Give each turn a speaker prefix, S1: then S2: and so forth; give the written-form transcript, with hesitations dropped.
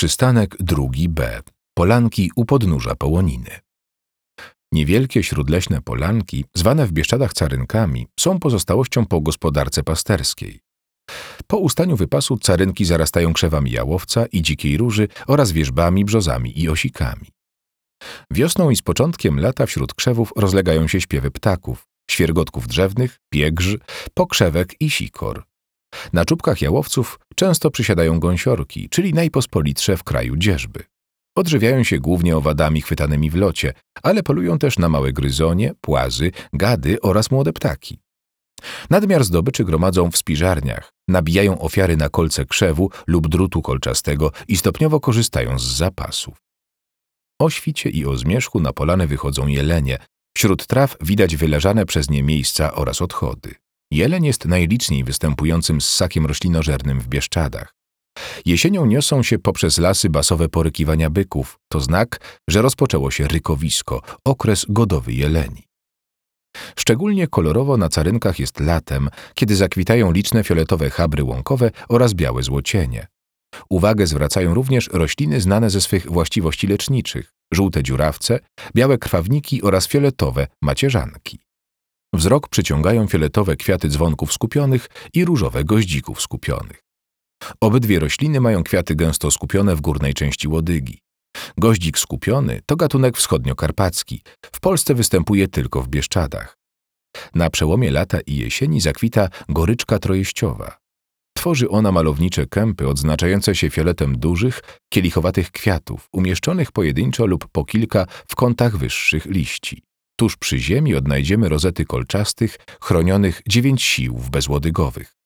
S1: Przystanek drugi B. Polanki u podnóża Połoniny. Niewielkie śródleśne polanki, zwane w Bieszczadach carynkami, są pozostałością po gospodarce pasterskiej. Po ustaniu wypasu carynki zarastają krzewami jałowca i dzikiej róży oraz wierzbami, brzozami i osikami. Wiosną i z początkiem lata wśród krzewów rozlegają się śpiewy ptaków, świergotków drzewnych, piegrz, pokrzewek i sikor. Na czubkach jałowców często przysiadają gąsiorki, czyli najpospolitsze w kraju dzierżby. Odżywiają się głównie owadami chwytanymi w locie, ale polują też na małe gryzonie, płazy, gady oraz młode ptaki. Nadmiar zdobyczy gromadzą w spiżarniach, nabijają ofiary na kolce krzewu lub drutu kolczastego i stopniowo korzystają z zapasów. O świcie i o zmierzchu na polany wychodzą jelenie. Wśród traw widać wyleżane przez nie miejsca oraz odchody. Jeleń jest najliczniej występującym ssakiem roślinożernym w Bieszczadach. Jesienią niosą się poprzez lasy basowe porykiwania byków. To znak, że rozpoczęło się rykowisko, okres godowy jeleni. Szczególnie kolorowo na carynkach jest latem, kiedy zakwitają liczne fioletowe chabry łąkowe oraz białe złocienie. Uwagę zwracają również rośliny znane ze swych właściwości leczniczych, żółte dziurawce, białe krwawniki oraz fioletowe macierzanki. Wzrok przyciągają fioletowe kwiaty dzwonków skupionych i różowe goździków skupionych. Obydwie rośliny mają kwiaty gęsto skupione w górnej części łodygi. Goździk skupiony to gatunek wschodniokarpacki. W Polsce występuje tylko w Bieszczadach. Na przełomie lata i jesieni zakwita goryczka trojeściowa. Tworzy ona malownicze kępy odznaczające się fioletem dużych, kielichowatych kwiatów, umieszczonych pojedynczo lub po kilka w kątach wyższych liści. Tuż przy ziemi odnajdziemy rozety kolczastych, chronionych 9 siłów bezłodygowych.